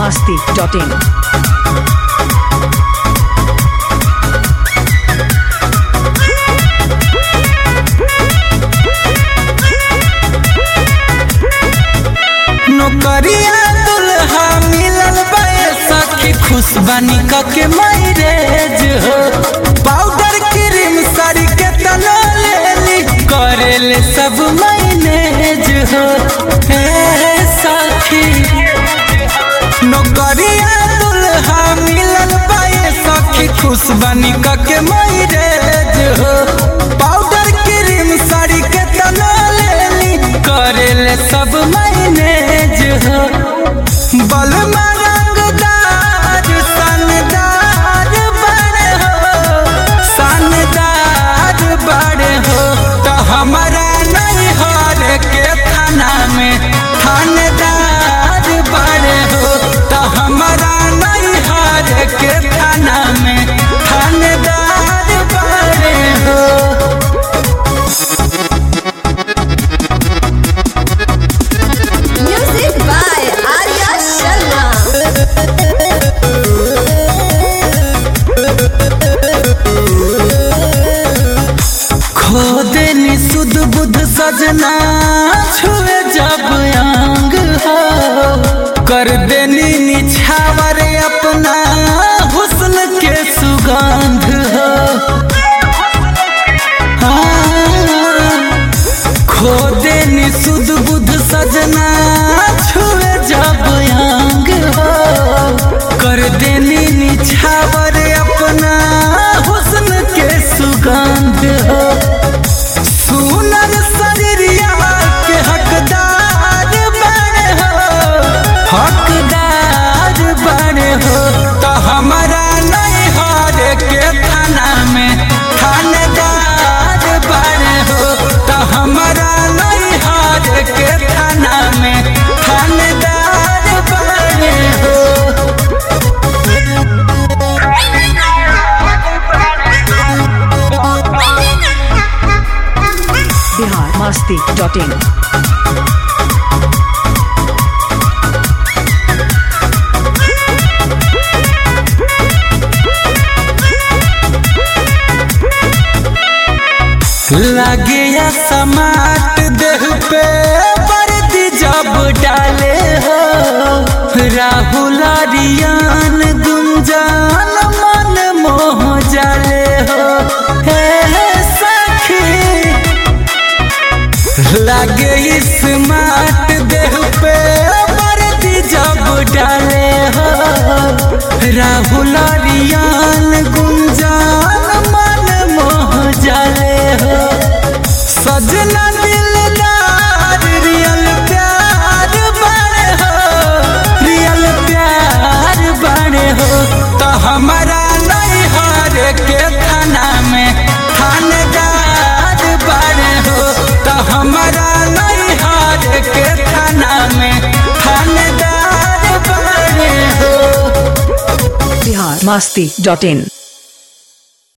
biharmasti.in नौकरिया दुल्हा मिलल बाए सखी खुश बनी के मैरेज हो। पाउडर क्रीम साड़ी के तना लेली करेले सब मैनेज हो। हे सखी नौकरिया दुल्हा मिलल बाए सखी खुश बनी के मैरेज हो। पाउडर क्रीम साड़ी के तना लेली करेले सब मैनेज हो। बलमा रंगदार शानदार बड़े हो, शानदार बड़े हो। तो हमारा नहीं हार के थाना में थानेदार बड़े हो। तो हमारा नहीं हार के थाना में थानेदार बड़े हो। Music by Arya Sharma. खो देनी सुध बुध सजना छुए जब अंग हो। कर देनी निछावर अपना हुस्न के सुगंध हो। हाँ, खो देनी सुध बुध सजना छुए जब अंग हो। कर देनी निछावर अपना हुस्न के सुगंध हो। सुनर शरीरिया के हकदार बने हो, हकदार बने हो। तो हमारा नहीं हार के थाना में थानेदार बने हो। तो हमारा नहीं हार के थाना में थानेदार बने हो। biharmasti.in लगे या समाट देह पे वर्दी जब डाले हो। राहुल रियान गुंजान मन मोह जाले हो। हे सखी लगे स्मार्ट देह पे वर्दी जब डाले हो। राहुल रियान गुंजान मन मोह जाले हो। सजना दिलदार रियल प्यार बने हो, रियल प्यार बने हो। तो हमारा नहीं हार के थाना में थानेदार बने हो। तो हमारा नहीं हार के थाना में थानेदार बने हो। biharmasti.in